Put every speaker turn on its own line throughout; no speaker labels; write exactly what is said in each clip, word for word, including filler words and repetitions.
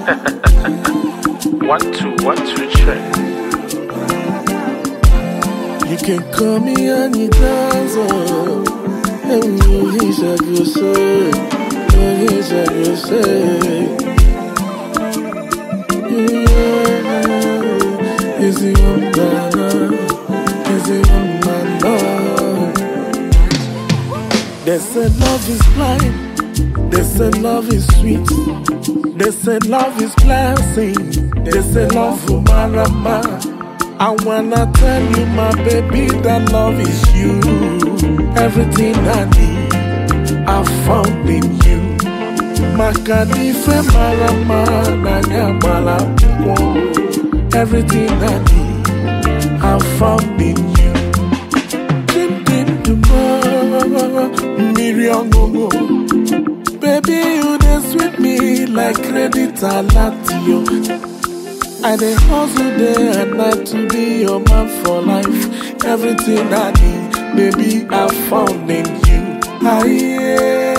One, two, one, two, check.
You can call me any dance, oh. And you he's a good say, and he's a good say. Yeah, is he on banana? Is he on my love? They said love is blind. They said love is sweet. They said love is blessing. They said love for marama. I wanna tell you, my baby, that love is you. Everything I need, I found in you. Makadife marama, nanya malapuko. Everything I need, I found in you. Jim dim tomorrow, Miriam. Baby, you dance with me like credit alatio. I dey hustle day and night to be your man for life. Everything I need, baby, I found in you. Ah, yeah.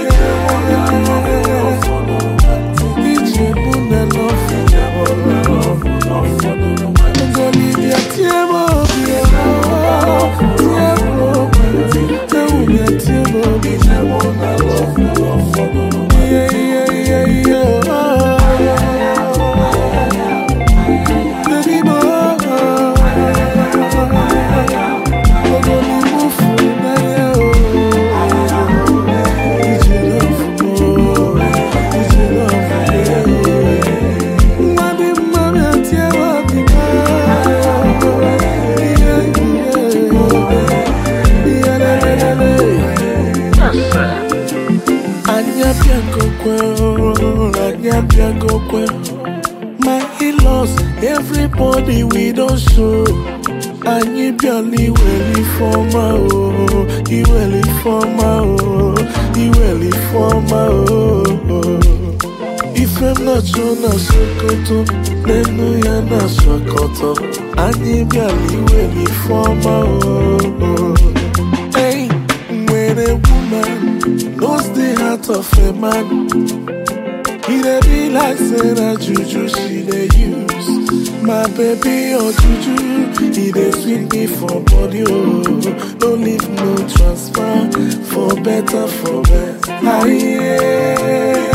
My in-laws, everybody we don't show. And you barely well for my oh, you well for my oh, you well for my oh. If I'm not sure na sokoto, then no ya na sokoto. And you barely well for my oh. Hey, when a woman knows the heart of a man, he dey be like say na juju she dey use. My baby oh juju, he dey sweet me for body oh. No leave no transfer, for better for worse. Ah yeah.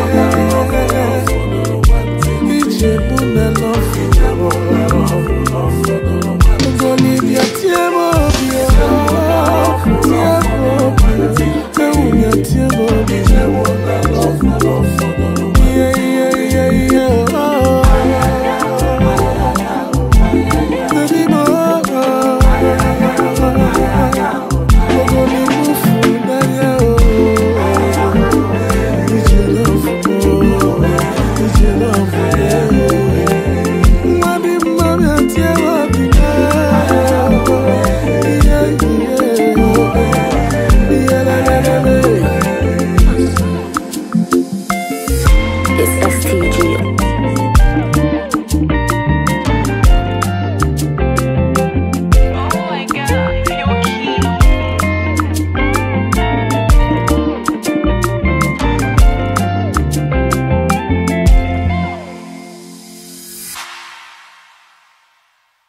Ijebu na love Ijebu na love. Go leave your tiemo tiemo tiemo. Go leave your tiemo Ijebu na love.